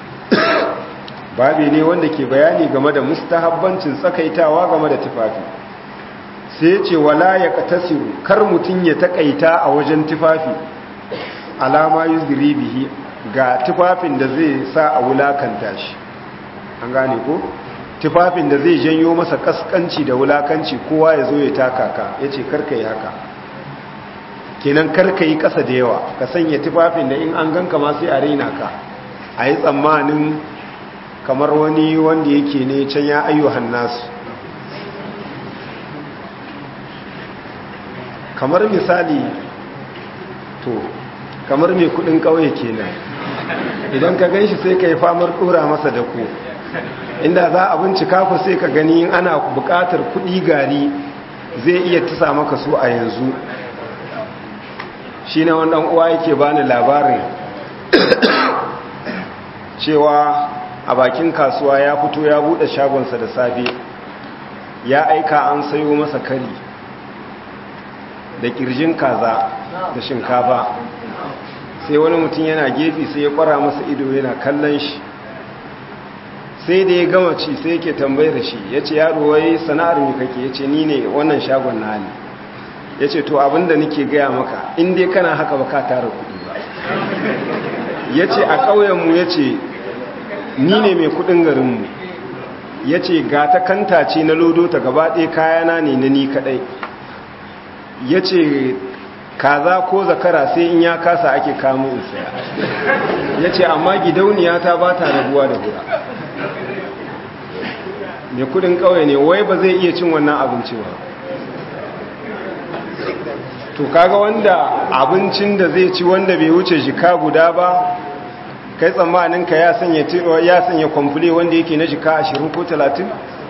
S1: babi ne wanda ke bayani game da mustahabbancin tsakaitawa game da tufafi sai yace wala yaqtasiru kar mutun ya takaita a wajen tufafi alama yuzri bihi ga tufafin da zai sa a wulakanta shi an gane ko tufafin da zai janyo masa kaskanci da wulakanci kowa ya zo ya taka ka yace karka yi haka kenan karka yi kasa da yawa ka sanya tufafin da in an ganka ma sai a raina ka a yi tsammanin kamar wani wanda yake ne can ya ayyuhan nasu kamar misali to kamar mai kudin kauye kenan idan ka ganshi sai ka yi famar dora masa da ku inda za a bincika ku sai ka gani ana bukatar kudi gari zai iya tusa maka su a yanzu shi ne wannan uwa yake bani labarin cewa a bakin kasuwa ya fito ya bude shagonsa da safe ya aika an sayo masa kari da kirjin kaza da shinkafa sai wani mutum yana gefe sai ya kwara masa ido yana kallon shi sai da ya gama ci sai yake tambayar shi ya ce yaro wai sana'ar mai kake ya ce ni ne wannan shagon na ne ya ce to abinda nake gaya maka in dai kana haka ba ka tara kudi ba ya ce a ƙauyenmu ya ce ni ne mai kudin garinmu ya ce ga ta kanta ce na lodo ta gaba ɗaya kayana ne na ni kaɗai ya ce kaza ko zakara sai in ya kasa ake kamo in saya ya ce amma gidauniya ta ba ta rabuwa da hura mai kudin ƙauye ne wai ba zai iya cin wannan abinci ba to kaga wanda abincin da zai ci wanda bai wuce jika guda ba kai tsammanin ka ya sanya kwamfule wanda yake na jika 20 ko 30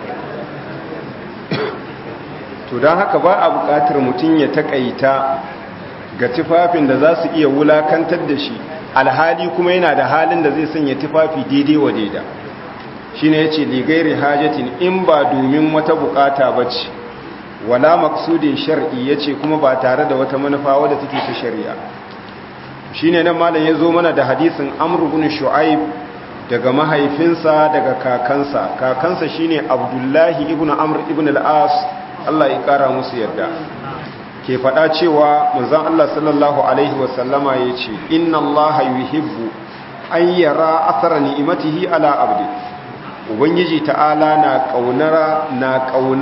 S1: to don haka ba a bukatar mutum ya takaita ga tufafin da za su iya wulakantar da shi alhali kuma yana da halin da zai sanya tufafi daidai wa daida shi ne ya ce ligairi hajjatin in ba domin wata bukata ba ce wala maksudin shar'i ya ce kuma ba tare da wata manufa wadda take ta shari'a shi ne nan malam ya zo mana da hadisin amr ibn shu'aib daga mahaifinsa daga kakansa shine abdullahi ibn amr ibn al-as Allah ya kara musu yarda ke faɗa cewa manzon Allah sallallahu alaihi wasallama yace inna Allah yuhibbu an yara athara ni'matihi ala abdi ubangiji ta'ala na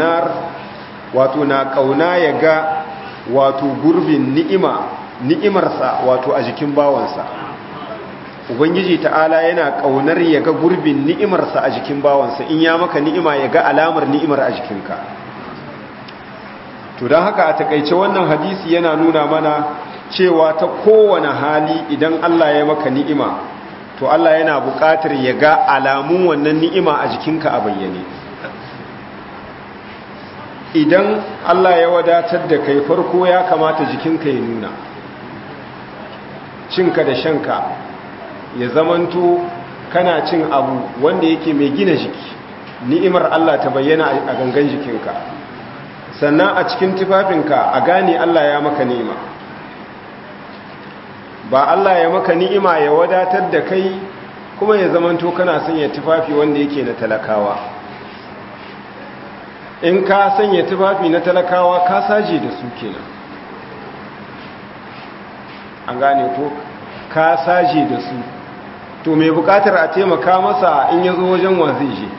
S1: kauna ya ga wato gurbin ni'imarsa wato a jikin bawansa ubangiji ta'ala yana kaunar ya ga gurbin ni'imarsa a jikin bawansa in ya maka ni'ima ya ga alamar ni'imar a jikinka to don haka a takaice wannan hadisi yana nuna mana cewa ta kowane hali idan Allah ya maka ni'ima to Allah yana buƙatar ya ga alamun wannan ni'ima a jikinka a bayyane idan Allah ya wadatar da kai farko ya kamata jikinka ya nuna cinka da shanka ya zamanto kana cin abu wanda yake mai gina jiki ni'imar Allah ta bayyana a gangan jikinka sannan a cikin tufafinka a gane Allah ya maka ni'ima ba Allah ya maka ni'ima ya wadatar da kai kuma ya zamanto kana sanya tufafi wanda yake na talakawa in ka sanya tufafi na talakawa ka saje da su kenan an gane ko ka saje da su to mai bukatar a taimaka masa in ya zo wajen wa zai je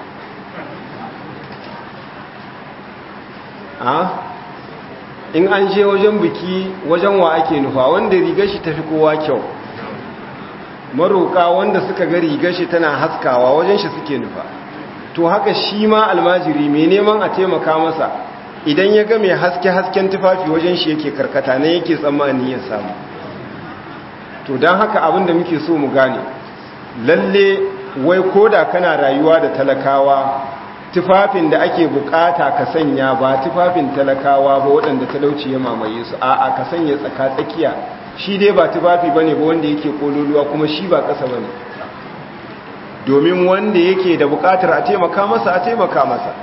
S1: in an je wajen biki wajen wa ake nufa wanda rigar shi tafi kowa kyau maroka wanda suka ga rigar shi tana haskawa wajen shi suke nufa to haka shi ma almajiri mai neman a taimaka masa idan ya ga mai hasken tufafi wajen shi yake karkata ne yake tsammani ya samu to don haka abin da muke so mu gane lalle wai koda kana rayuwa da talakawa tufafin da ake bukata ka sanya ba tufafin talakawa ba waɗanda talauci ya mamaye su a'a ka sanya tsaka-tsakiya shi dai ba tufafi bane ba wanda yake kololuwa kuma shi ba ƙasa bane domin wanda yake da bukatar a taimaka masa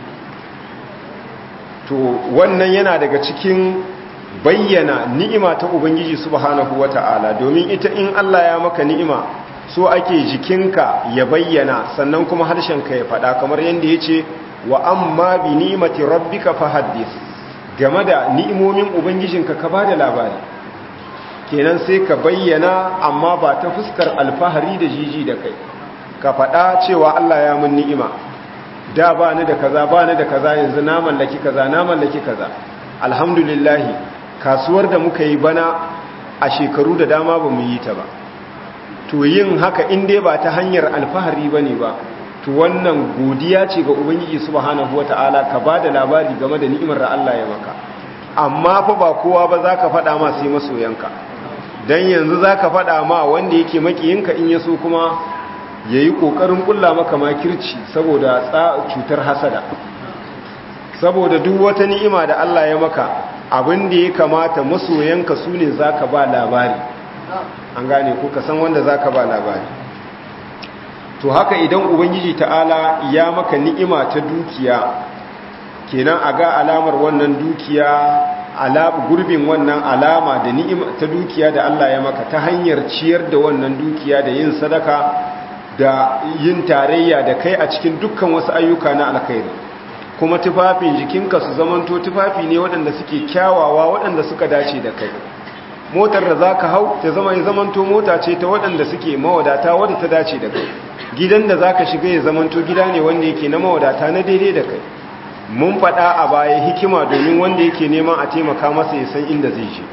S1: to wannan yana daga cikin bayyana ni'ima ta ubangiji subhanahu wata'ala domin ita in Allah ya maka ni'ima so ake jikinka ya bayyana sannan kuma harshenka ya faɗa kamar yadda ya ce wa amma bi ni'mati rabbika fahaddith game da ni'imomin ubangijinka ka bada labari kenan sai ka bayyana amma ba ta fuskar alfahari da jiji da kai ka faɗa cewa Allah ya mun ni'ima da ba ni da kaza yanzu na mallaki kaza alhamdulillah kasuwar da muka yi bana a shekaru da dama ba mu yi ta ba to yin haka in dai ba ta hanyar alfahari bane ba to wannan godiya ce ga ubangiji subhanahu wataala ka bada labari game da ni'imar da Allah ya maka amma fa ba kowa ba zaka faɗa ma sai masoyanka dan yanzu zaka faɗa ma wanda yake makiyinka in yaso kuma yayi kokarin kulla maka makirci saboda cutar hasada saboda duk wata ni'ima da Allah ya maka abin da ya kamata masoyanka sune zaka ba labari an gane ko ka san wanda zaka ba labari to haka idan ubangiji ta'ala ya maka ni'ima ta dukiya kenan a ga alamar wannan dukiya gurbin wannan alama da ni'ima ta dukiya da Allah ya maka ta hanyar ciyar da wannan dukiya da yin sadaka da yin tarayya da kai a cikin dukkan wasu ayyuka na alkhairi kuma tufafin jikinka su zamanto tufafi ne waɗanda suke kyawawa waɗanda suka dace da kai motar da za ka hau ta zamanto mota ce ta waɗanda suke mawadata wadda ta dace da kai gidan da za ka shiga ya zamanto gida ne wanda yake na mawadata na daidai da kai mun faɗa a baya hikima domin wanda yake neman a taimaka masa ya san inda zai je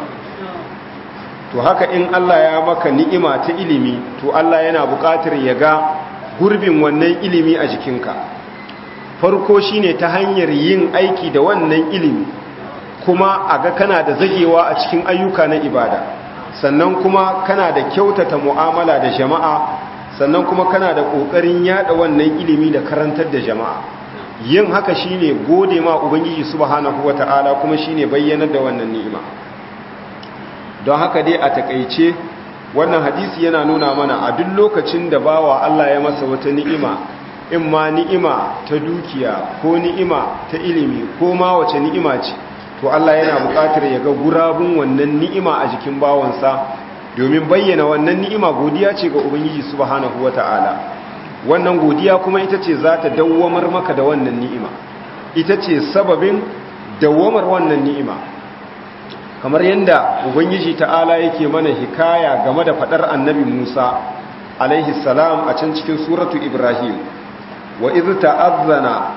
S1: to haka in Allah ya maka ni'ima ta ilimi to Allah yana buƙatar ya ga gurbin wannan ilimi a jikinka farko shine ta hanyar yin aiki da wannan ilimi kuma a ga kana da zagewa a cikin ayyuka na ibada sannan kuma kana da kyautata mu'amala da jama'a sannan kuma kana da ƙoƙarin yada wannan ilimi da karantar da jama'a yin haka shine gode ma ubangiji subhanahu wata'ala kuma shine bayyanar da wannan ni'ima don haka dai a takeice wannan hadisi yana nuna mana a duk lokacin da bawa Allah ya masa wata ni'ima in ma ni'ima ta dukiya ko ni'ima ta ilimi ko ma wace ni'ima ce to Allah yana buƙatar ya ga gurabun wannan ni'ima a jikin bawansa domin bayyana wannan ni'ima godiya ce ga ubangiji subhanahu wata'ala wannan godiya kuma ita ce za ta dawwamar maka da wannan ni'ima ita ce sababin dawwamar wannan ni'ima kamar yadda ubangiji ta'ala yake mana hikaya game da fadar annabi Musa alaihi salam a can cikin suratu Ibrahim wa iz ta'azzana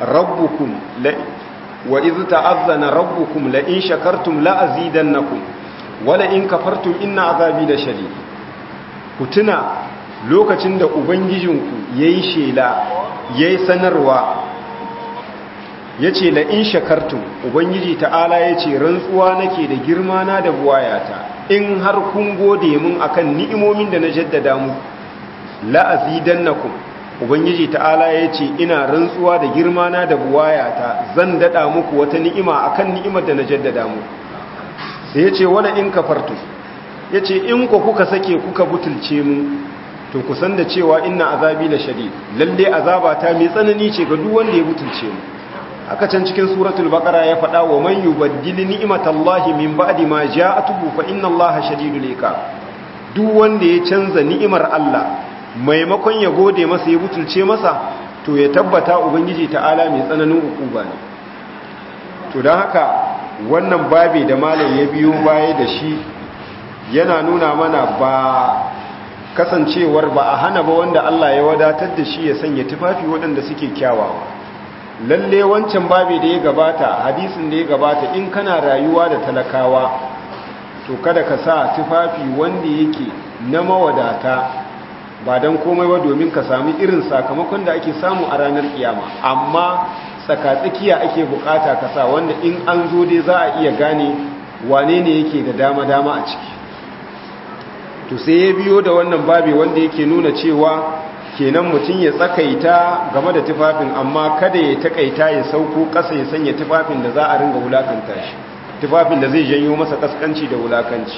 S1: rabbukum la in shakartum la azidannakum wa la in kafartum inna azabi lashadid ku tuna lokacin da ubangijinku yayi shela yayi sanarwa yace la in shakartum ubangiji ta'ala yace rantsuwa nake da girma na da buwayata in har kun gode mun akan ni'imomin da na jaddada mu la azidannakum ubangiji ta'ala yace ina rantsuwa da girma na da buwayata zan dada muku wata ni'ima akan ni'imar da na jaddada mu sai yace wala in kafartum yace in ku kuka sake kuka butulce mu to ku san da cewa inna azabi la shadid lalle azabata mai tsanani ce ga duk wanda ya butulce mu aka can cikin suratul baqara ya faɗa wa man yubaddil ni'matallahi min ba'di ma ja'atuhu fa inna allaha shadidul iqab duk wanda ya canza ni'imar Allah maimakon ya gode masa ya butulce masa to ya tabbata ubangiji ta'ala mai tsananin ukuba ne to dan haka wannan babi da malam ya biyo baya da shi yana nuna mana ba kasancewar ba a hana ba wanda Allah ya wadatar da shi ya sanya tufafi waɗanda suke kyawawa lalle wancan babi da ya gabata hadisin da ya gabata in kana rayuwa da talakawa to kada ka sa tufafi wanda yake na mawadata ba don komai ba domin ka sami irin sakamakon da ake samu a ranar kiyama amma tsakatsakiya ake bukata ka sa wanda in an zo dai za a iya gane wane ne yake da dama-dama a ciki to sai ya biyo da wannan babi wanda yake nuna cewa kenan mutum ya tsakaita game da tufafin amma kada ya takaita ya sauko ƙasa ya sanya tufafin da za a ringa wulakanta shi, tufafin da zai janyo masa kaskanci da wulakanci.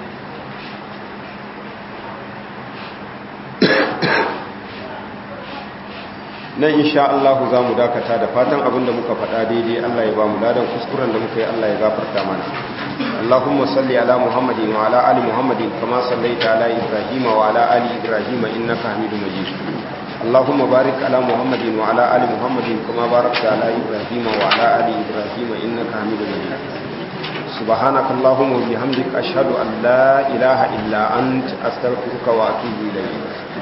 S1: nan insha Allah za mu dakata da fatan abin da muka faɗa daidai Allah ya ba mu ladan kuskuren da muka yi Allah ya gafarta mana. Allahumma salli ala Muhammadin wa ala ali Muhammadin kama sallaita ala Ibrahim wa ala ali Ibrahim innaka Hamidum Majid. Allahumma barik ala Muhammadin wa ala ali Muhammadin kama barakta ala Ibrahim wa ala ali Ibrahim innaka Hamidum Majid. Subhanakallahumma wa bihamdika ashhadu an la ilaha illa anta astaghfiruka wa atubu ilayk.